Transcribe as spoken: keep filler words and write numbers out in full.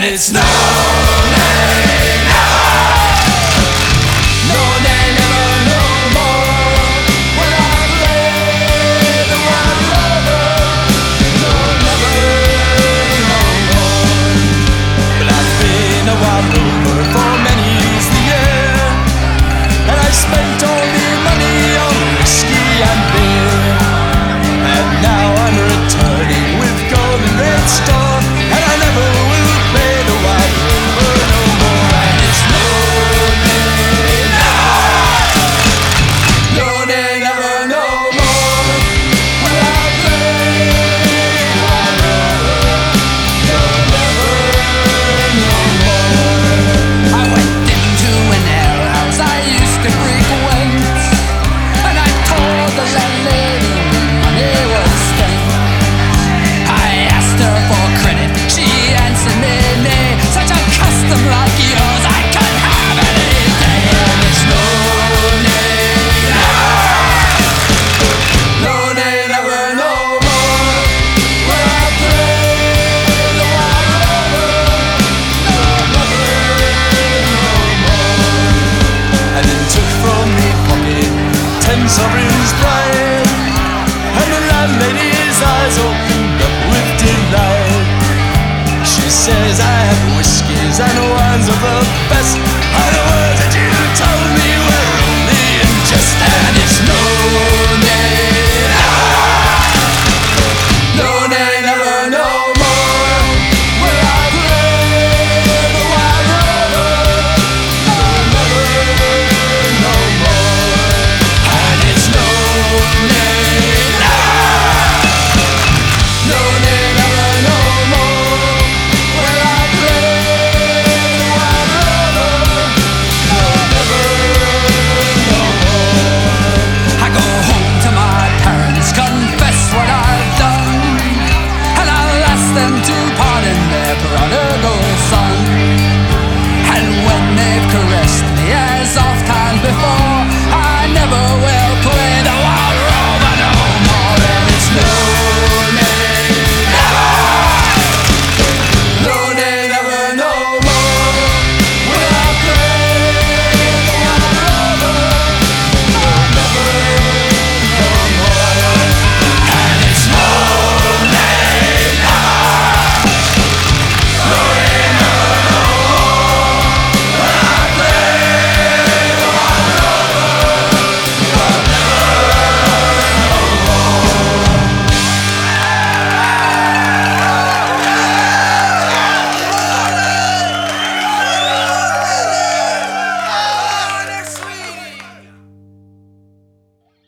it's no day, never. No day, never, no more. When I've laid the one lover, no, never, no more. But I've been a wild rover for many years the year, and I spent all the money on whiskey and beer. And now I'm returning with golden red store, and I never will play the wild rover no more. And it's no day, never. No day, never, no more. When I play the wild rover, no, never, no more. I went into an alehouse I used to frequent, and I told the landlady money was spent. I asked her for credit, she answered me nay. Such a custom like yours I could have any day. And it's no day, never. No day, never, no more. When I play the wild rover, no, never, no more. And then took from me pocket ten sovereigns bright, and the landlady's eyes opened up with delight. She says I have whiskies and wines of the best, and the words that you told me were only in jest. And it's no